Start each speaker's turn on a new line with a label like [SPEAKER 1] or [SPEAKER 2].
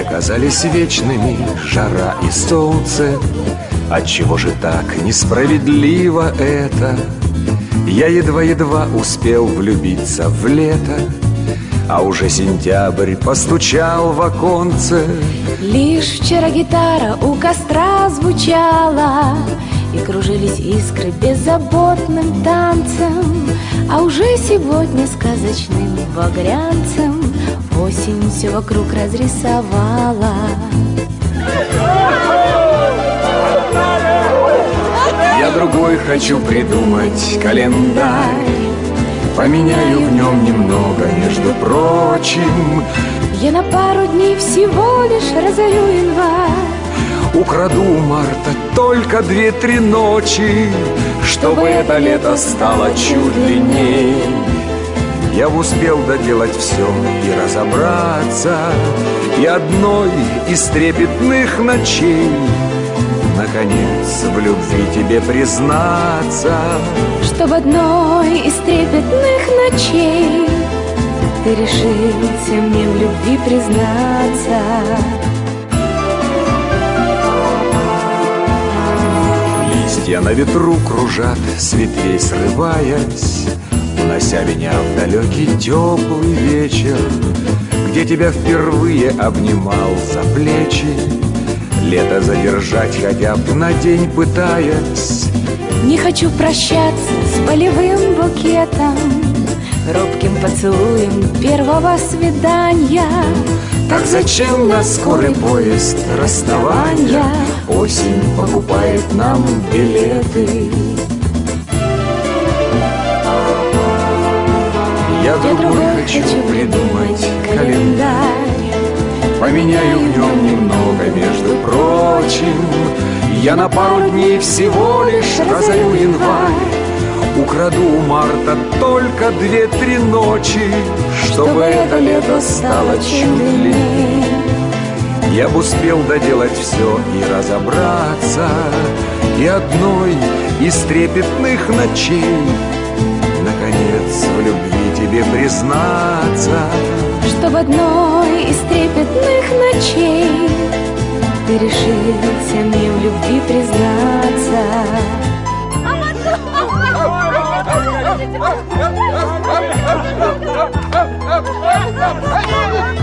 [SPEAKER 1] Мне казались вечными жара и солнце. Отчего же так несправедливо это? Я едва-едва успел влюбиться в лето, а уже сентябрь постучал в оконце.
[SPEAKER 2] Лишь вчера гитара у костра звучала, и кружились искры беззаботным танцем, а уже сегодня сказочным багрянцем осень все вокруг разрисовала.
[SPEAKER 1] Я другой хочу придумать календарь, поменяю в нем немного, между прочим.
[SPEAKER 2] Я на пару дней всего лишь разорю январь,
[SPEAKER 1] украду у марта только 2-3 ночи, чтобы это лето стало чуть длинней. Я успел доделать все и разобраться, и одной из трепетных ночей наконец в любви тебе признаться.
[SPEAKER 2] что в одной из трепетных ночей ты решился мне в любви признаться.
[SPEAKER 1] Листья на ветру кружат, с ветвей срываясь, унося меня в далекий теплый вечер, где тебя впервые обнимал за плечи, лето задержать хотя бы на день пытаясь.
[SPEAKER 2] Не хочу прощаться с полевым букетом, робким поцелуем первого свидания.
[SPEAKER 1] Так зачем на скорый поезд расставания? Осень покупает нам билеты. Я другой хочу придумать календарь, поменяю в нем немного, между прочим. Я на пару дней всего лишь разорю январь, украду у марта только 2-3 ночи, чтобы это лето стало чуть длиннее. Я бы успел доделать все и разобраться, и одной из трепетных ночей наконец в любви тебе признаться.
[SPEAKER 2] Что в одной из трепетных ночей ты решился мне в любви признаться.